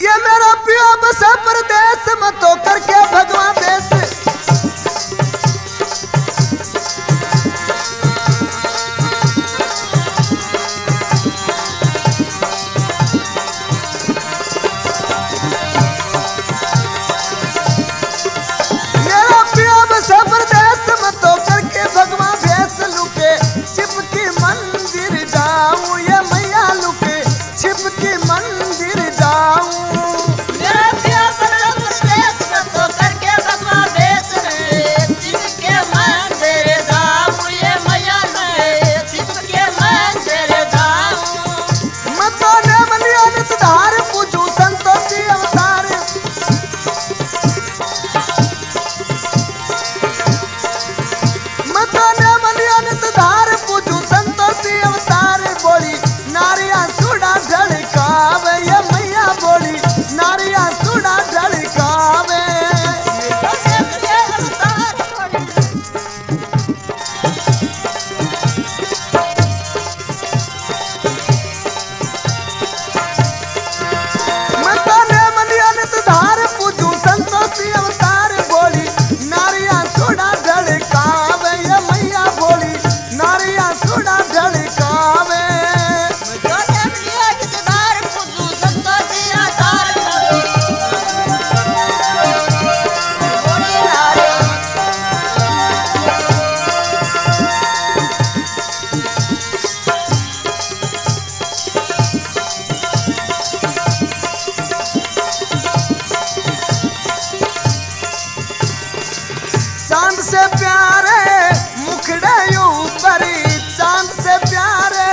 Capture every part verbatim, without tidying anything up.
ये मेरा पियो बस परदेश में तो करके भगवान देश मेरा पियो बस परदेश में तो करके भगवान भेस लुके छिप के मंदिर जाऊं ये मैया लुके छिप के मंदिर जाऊं चांद से प्यारे मुखड़े ऊपर चांद से प्यारे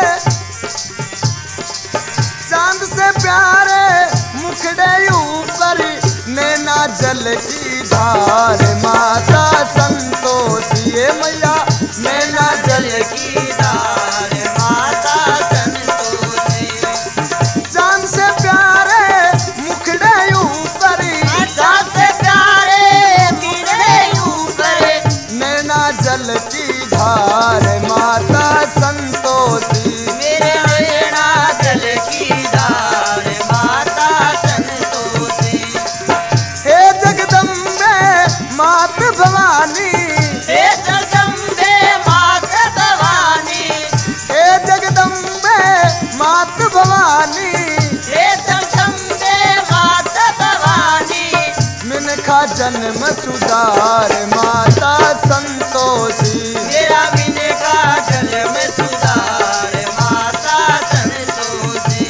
चांद से प्यारे मुखड़े ऊपर नैना जल की धार माता संतोषी मैया नैना जल की धार माता संतोषी चांद से प्यारे मुखड़े ऊपर चांद से प्यारे जल की धार माता संतोषी मेरे नैना जल की धार माता संतोषी हे जगदम्बे मात भवानी हे जगदम्बे मात भवानी हे जगदम्बे मात भवानी हे जगदम्बे मात भवानी मिनखा जन्म सुधार माता संतोषी मेरा बिने का जन्म सुधार माता संतोषी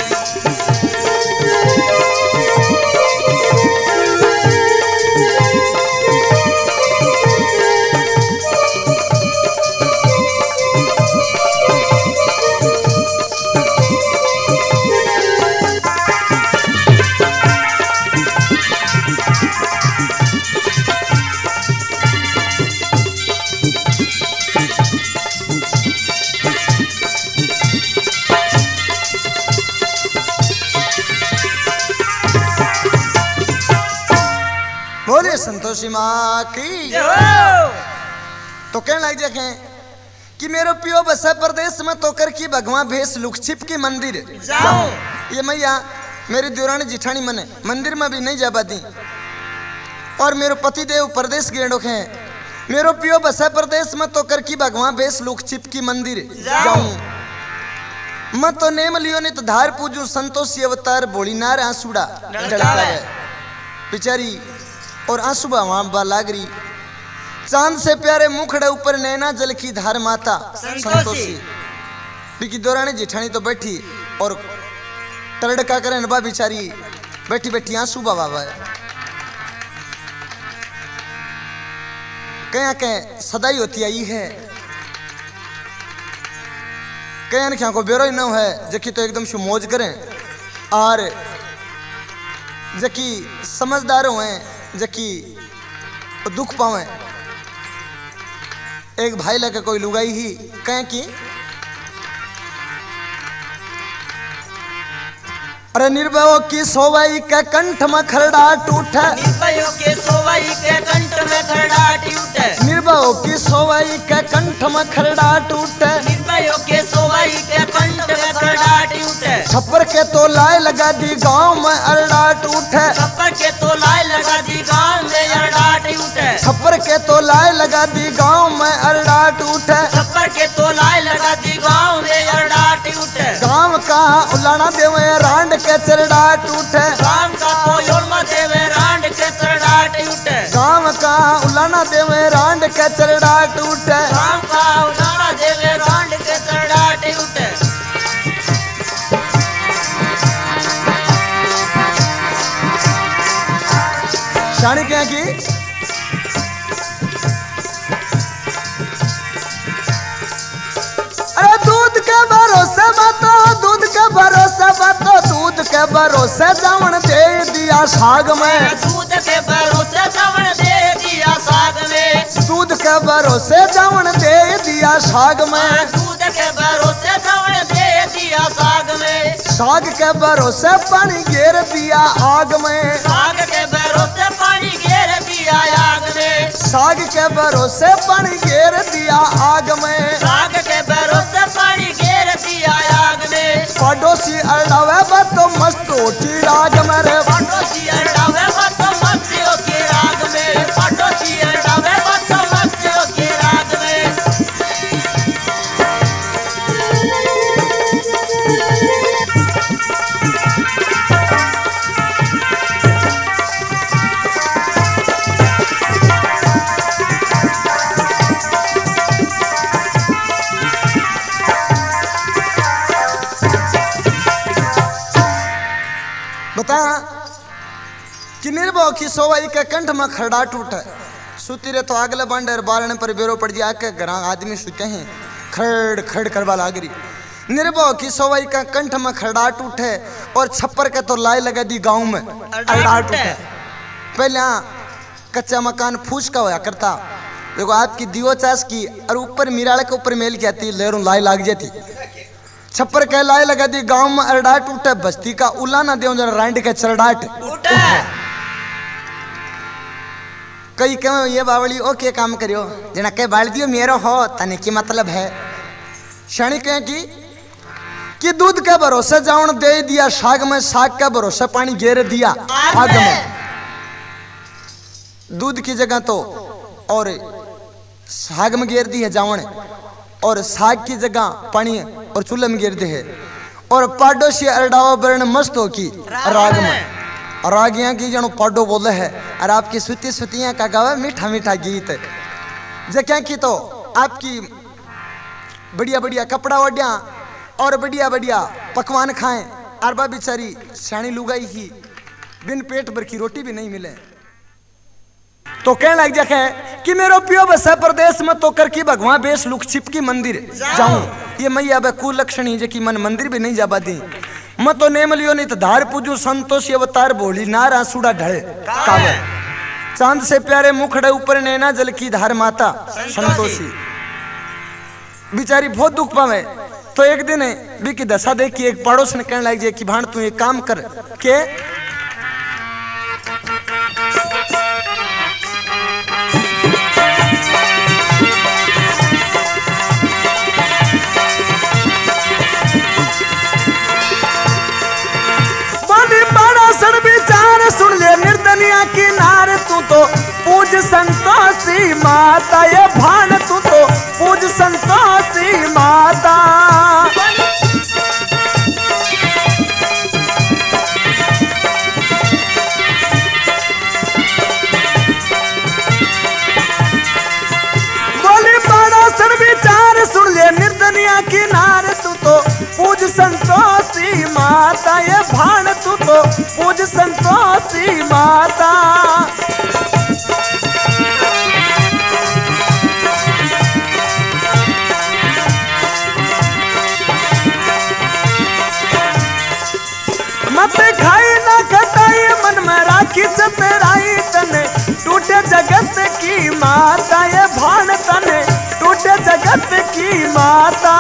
बोले संतोषी माँ की तो कहने लग जाए कि मेरो पियो बसा प्रदेश में तो कर की भगवान भेस लुक छिप की मंदिर जाओ ये मैया मेरी देवरानी जिठानी मने मंदिर में भी नहीं जा पाती और मेरो पति देव प्रदेश गेंडों हैं मेरो पियो बसा प्रदेश में तो कर की भगवान भेस लुक छिप की मंदिर जाऊं मैं तो नेम लियो ने तो धार पूजू संतोषी अवतार बोली नार आंसुड़ा डलता है बेचारी और आंसू वहां लाग रही चांद से प्यारे मुखड़े ऊपर नैना जल की धार माता संतोषी बिकी दौरानी जिठानी तो बैठी और टरडका करे नबा बिचारी बैठी बैठी आंसू बाबा कया कह सदाई होती आई है कया क्या को बेरो ही न है जकी तो एकदम शु मौज करें और जकी समझदार हुए जकी दुख पावे एक भाई लगे कोई लुगाई ही कहें कि अरे निर्भयों की सोवाई के कंठ में खरड़ा टूटे निर्भयों के सोवाई के कंठ में खरड़ा टूटे निर्भयों की सोवाई के कंठ में खरड़ा टूटे निर्भयों के सोवाई के कंठ में खरड़ा खड़ाट उठे। छप्पर के तो लाए लगा दी गांव में अरडाट उठे। छप्पर के तो लाए लगा दी गांव में अरडाट उठे। छप्पर के तो लाए लगा दी गांव में अरडाट उठे। छप्पर के तो लाए लगा दी गांव में अरडाट उठे। गांव का उलाना देवे रांड के चरडाट उठे। गांव का कोयोल में देवे रांड के चरडाट उठे। गांव का उलाना देवे रांड के चरडाट उठे। गांव का उलाना देवे रांड के चरडाट उठे। शानी क्या की अरे दूध के भरोसे बातो दूध के भरोसे बातो दूध के भरोसे जावन दे दिया साग में। दूध के भरोसे जावन दे दिया साग में। दूध के भरोसे जावन दे दिया साग में। दूध के भरोसे जावन दे दिया साग में। साग के भरोसे पानी घेर दिया आग में। साग के भरोसे पानी घेर दिया आग में। साग के भरोसे पानी घेर दिया आग में। साग के भरोसे पानी घेर दिया आग में। पड़ोसी अड़ावे बातो मस्त होती राग में रे। पड़ोसी अड़ावे बातो मस्तियों के राग में। पड़ोसी अड़ावे बातो मस्तियों के राग में। बता कि निर्भव की सोवाई के कंठ में खरड़ा टूटे। सुती रे तो अगले बांडर बारण पर बेरो पड़ जा के घर आदमी सुते हैं खड़ खड़ करवा लागरी। निर्भव की सोवाई का कंठ में खरड़ा टूटे और छप्पर के तो लाई लगा दी गांव में अरड़ा टूटे। पहले कच्चा मकान फूस का होया करता। देखो आपकी दियो चास की और ऊपर मिराले के ऊपर मेल की आती लहरों लाई लाग जाती। छप्पर के लाए लगा दी गांव में अरडाट उठे। बस्ती का उला ना दे रांड के चरडाट उठे। कई कम ये बावली ओ के काम करियो जना के बाल दियो मेरो हो तने की मतलब है। क्षणिक है कि कि दूध के भरोसे जावन दे दिया साग में। साग के भरोसे पानी घेर दिया आग में। दूध की जगह तो और साग में घेर दी है जावन और साग की जगह पानी और चूल्हे में गिर दे है। और पाडो से अरडावा बरण मस्त हो की राग में। रागियां की जनो पाडो बोले है और आपकी सुती सुतियां का गावा मीठा मीठा गीत। जक्या की तो आपकी बढ़िया बढ़िया कपड़ा ओढ़िया और बढ़िया बढ़िया पकवान खाएं। अरबा बेचारी शानी लुगाई ही बिन पेट भर की रोटी भी नहीं मिले तो कहने लग जाके कि मेरो पियो बसा प्रदेश में तो कर की भगवान बेस लुक छिप की मंदिर जाऊं। ये मैया बे कुलक्षणी जे की मन मंदिर भी नहीं जाबा दी। मैं तो नेम लियो नहीं तो धार पूजू संतोष अवतार भोली नारा सुड़ा ढले कावे। चांद से प्यारे मुखड़े ऊपर नैना जल की धार माता संतोषी। बेचारी बहुत दुख पावे तो एक दिन भी की दशा देख की एक पड़ोस ने कहने लग जाए कि भाण तू एक काम कर के सुन ले निर्दनिया की नार तू तो पूज संतोषी माता। ये भान तू तो पूज संतोषी माता। बोली बड़ा सर विचार सुन ले निर्दनिया की नार तू तो पूज संतोषी माता। ये भान तू तो पूज संतोषी माता। मत खाई ना खटाई मन में राखी चपेराई तने टूटे जगत की माता। ये भान तने टूटे जगत की माता।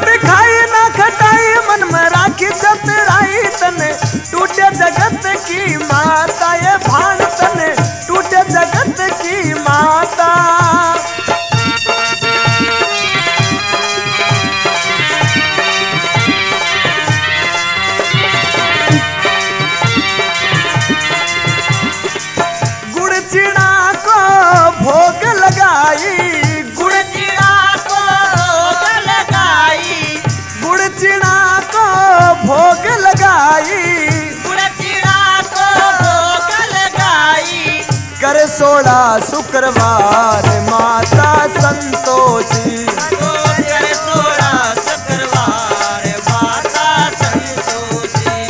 मन में राखी चतराई तने टूटे जगत की ये भान तने टूटे जगत की माता। गुड़ चिड़ा को भोग लगाई, गुड़ चिड़ा को भोग लगाई, गुड़ चिड़ा को भोग लगाई, गुड़ चिड़ा को भोग लगाई। कर सोड़ा शुक्रवार माता संतोषी। तो कर सोड़ा शुक्रवार माता संतोषी।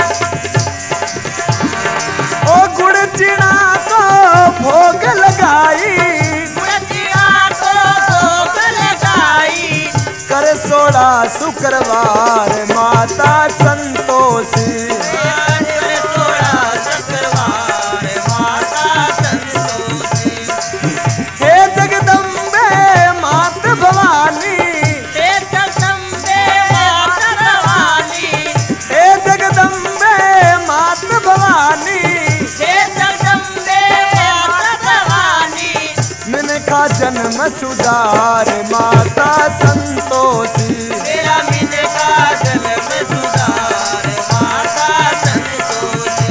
ओ गुड़ चिड़ा को भोग लगाई, गुड़ चिड़ा को भोग लगाई। कर सोड़ा शुक्रवार माता संतोषी। कर सोड़ा शुक्रवार माता संतोषी। हे जगदम्बे मात भवानी, हे जगदम्बे मात भवानी, हे जगदम्बे मात भवानी, हे जगदम्बे मात भवानी। मिनखा जन्म सुधार माता संतोषी। मेरा मिन का जन्म सुधार माता संतोषी।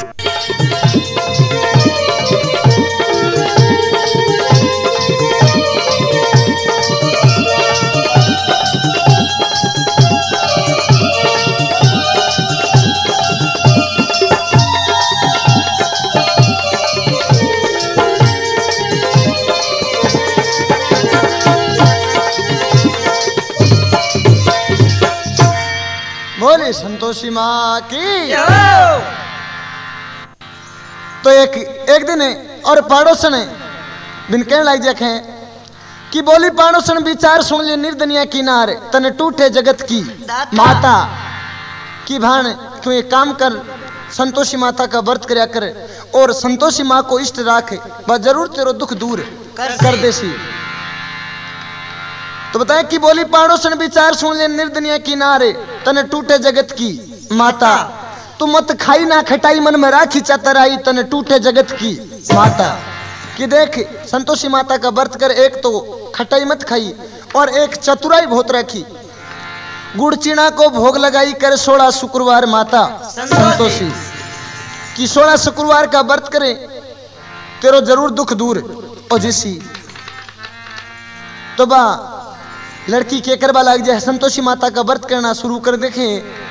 बोले संतोषी माँ की। यो तो एक एक दिन और पाड़ोसन बिन कहने लग जाखे कि बोली पाड़ोसन विचार सुन ले निर्दनिया किनार तने टूटे जगत की माता की भान तू एक काम कर, संतोषी माता का व्रत करया कर और संतोषी माँ को इष्ट राखे, बस जरूर तेरो दुख दूर कर कर देसी। तो बताए कि बोली पाड़ोसन विचार सुन ले निर्दनिया किनारे तने टूटे जगत की माता। तू मत खाई ना खटाई मन में राखी चतराई तने टूटे जगत की माता। कि देख संतोषी माता का व्रत कर, एक तो खटाई मत खाई और एक चतुराई बहुत रखी। गुड़ चीना को भोग लगाई कर सोलह शुक्रवार माता संतोषी कि सोलह शुक्रवार का व्रत करे तेरो जरूर दुख दूर ओ जैसी। तो बा लड़की के करवा लग जाए, संतोषी माता का व्रत करना शुरू कर देखे।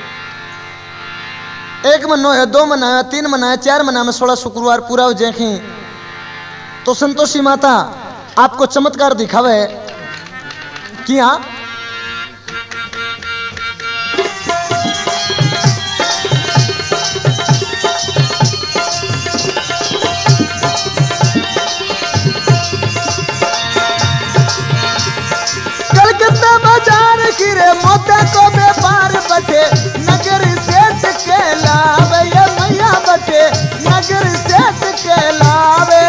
एक महीना है, दो महीना है, तीन महीना है, चार महीना में सोलह शुक्रवार पूरा हो जाए तो संतोषी माता आपको चमत्कार दिखावे कि हाँ कलकत्ता बाजार गिरे मोता को व्यापार बटे नगर सेठ के लावे ये मैया बटे नगर सेठ के लावे।